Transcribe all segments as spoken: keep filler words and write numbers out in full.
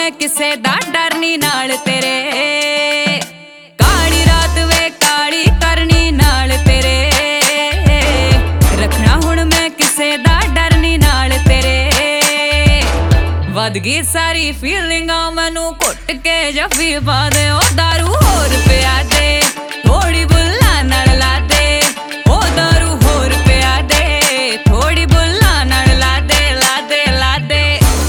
मैं किसे दा डर नी नाल तेरे। काली रात वे काली करनी नाल तेरे, रखना हुण मैं किसे दा डर नी नाल तेरे। वध गई सारी फीलिंगां मैनू घुट के जफ्फी पा दे, ओ दारू होर पिया दे, थोड़ी बुल्ला नाल ला दे, ओ दारू होर पिया दे, थोड़ी बुल्ला नाल ला दे, ला दे, ला दे।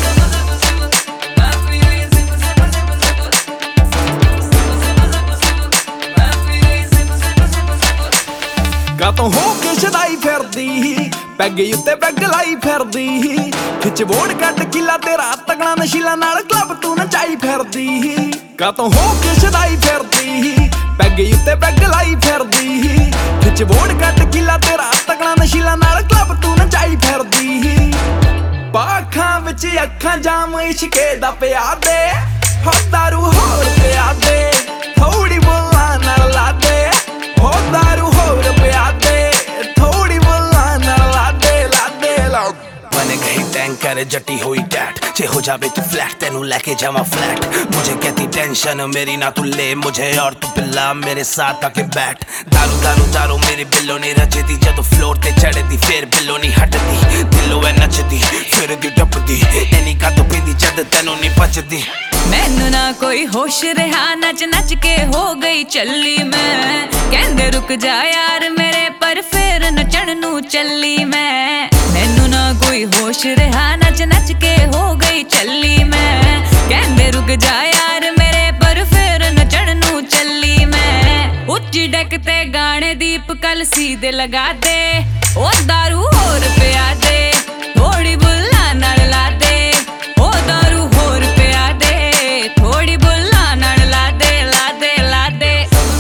कातों हो के छदाई फिरदी, पैग उत्ते पैग लाई फिरदी, खिच बोड़ कट किला तेरा तगड़ा नशीला नाल क्लब तू नचाई फिरदी। कातों हो के छदाई फिरदी, पैग उत्ते पैग लाई फिरदी, खिच बोड़ कट किला तेरा तगड़ा नशीला नाल क्लब तू नचाई फिरदी। पाखां विच अखां जाम इश्के दा पिया दे, हो दारू होर पिया दे, थोड़ी बुल्ला नाल ला दे, हो दारू होर पिया दे, थोड़ी बुल्ला नाल ला दे, ला दे, ला दे। बन गई टैंकर जटी हुई टैट, जे हो जावे तू फ्लैट तेनू लेके जावा फ्लैट। मुझे कहती टेंशन मेरी ना तू ले मुझे, और तू पिल्ला मेरे साथ आके बैठ। दारू दारू दारू मेरी बिल्लो नहीं रजदी, जदों फ्लोर ते चढ़दी फिर बिल्लो नहीं हटदी। दिलों ऐ नचदी फिर दी टपदी, एनी कातों पींदी जद तेनू नहीं पचदी। मैनू ना कोई होश रहा, नच नच के हो गई चली मैं। कहंदे रुक जा यार मेरे, पर फिर नचण नू चली मैं। मैनू ना कोई होश रहा, नच नच के हो गई चली मैं। कहंदे रुक जा यार मेरे, पर फिर नचण नू चली मैं। उच्ची डेक ते गाने दीप कल सीधे लगा दे, ओ दारू होर पिया दे, थोड़ी बुल्ला नाल ला दे, ओ दारू होर पिया दे, थोड़ी बुल्ला नाल ला दे, ला दे, ला दे।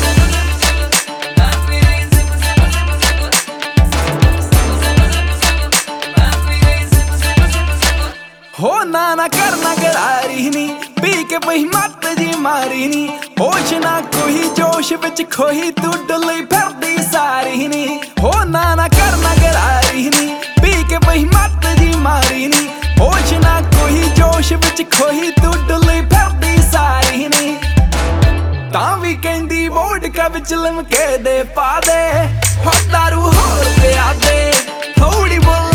हो ना ना करना करारी नी, पी के पही मत जी मारी नी, होश ना कोई जोश विच खोही तू डुली फिरदी सारी नी। हो ना ना करना करारी नी, पी के पही मत जी मारी नी, होश ना कोई जोश विच खोही तू डुली फिरदी सारी नी। तां भी कहंदी वोडका विच लिमके दे पा दे, हो दारू होर पिया दे, थोड़ी बुल्ला